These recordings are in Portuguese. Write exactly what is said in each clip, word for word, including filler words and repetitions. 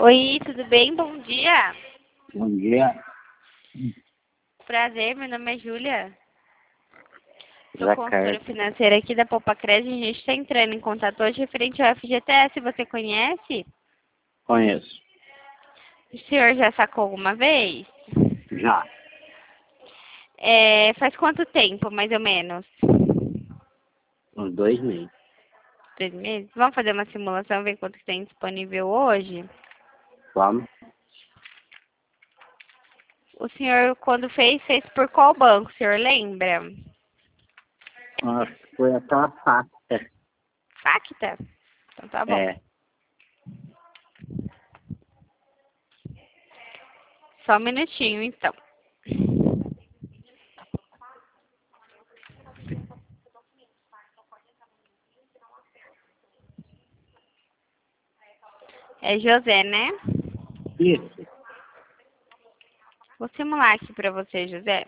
Oi, tudo bem? Bom dia. Bom dia. Prazer, meu nome é Júlia. Sou Jacaré. consultora financeira aqui da Poupa Crédito. A gente está entrando em contato hoje referente ao F G T S. Você conhece? Conheço. O senhor já sacou alguma vez? Já. É, faz quanto tempo, mais ou menos? Uns dois meses. Três meses? Vamos fazer uma simulação, ver quanto que tem disponível hoje? Vamos. O senhor, quando fez, fez por qual banco? O senhor lembra? Acho que foi aquela faca. Facta? Então tá bom. É. Só um minutinho, então. É José, né? Isso. Vou simular aqui pra você, José.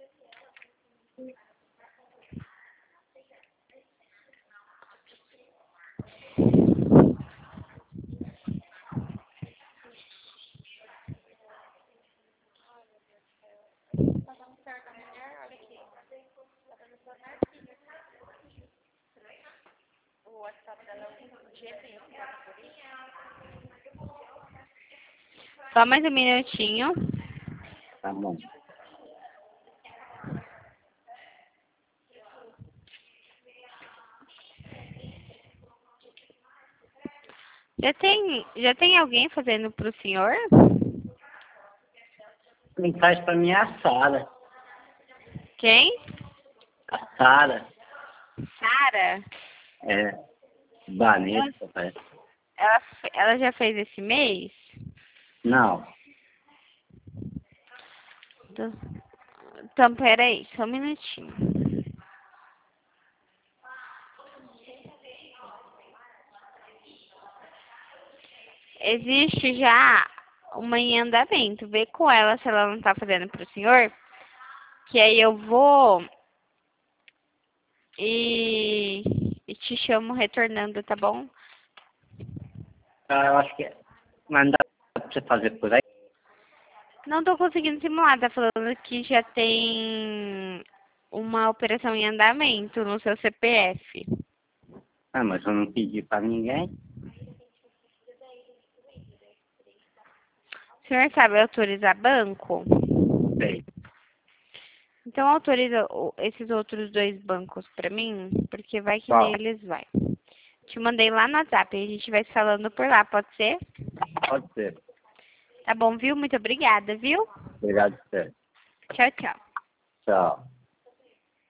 Só mais um minutinho. Tá bom. Já tem, já tem alguém fazendo pro senhor? Quem faz pra mim é a Sara. Quem? A Sara. Sara? É. Vanessa, parece. Ela, ela já fez esse mês? Não. Então, então peraí, só um minutinho. Existe já uma em andamento. Vê com ela se ela não tá fazendo pro senhor. Que aí eu vou e, e te chamo retornando, tá bom? Ah, eu acho que é. Mas dá pra você fazer por aí? Não tô conseguindo simular, tá falando que já tem uma operação em andamento no seu C P F. Ah, mas eu não pedi pra ninguém. O senhor sabe autorizar banco? Sei. Então autoriza o- esses outros dois bancos pra mim, porque vai que Qual? neles vai. Te mandei lá no WhatsApp, a gente vai se falando por lá, pode ser? Pode ser. Tá bom, viu? Muito obrigada, viu? Obrigado, você. Tchau, tchau. Tchau.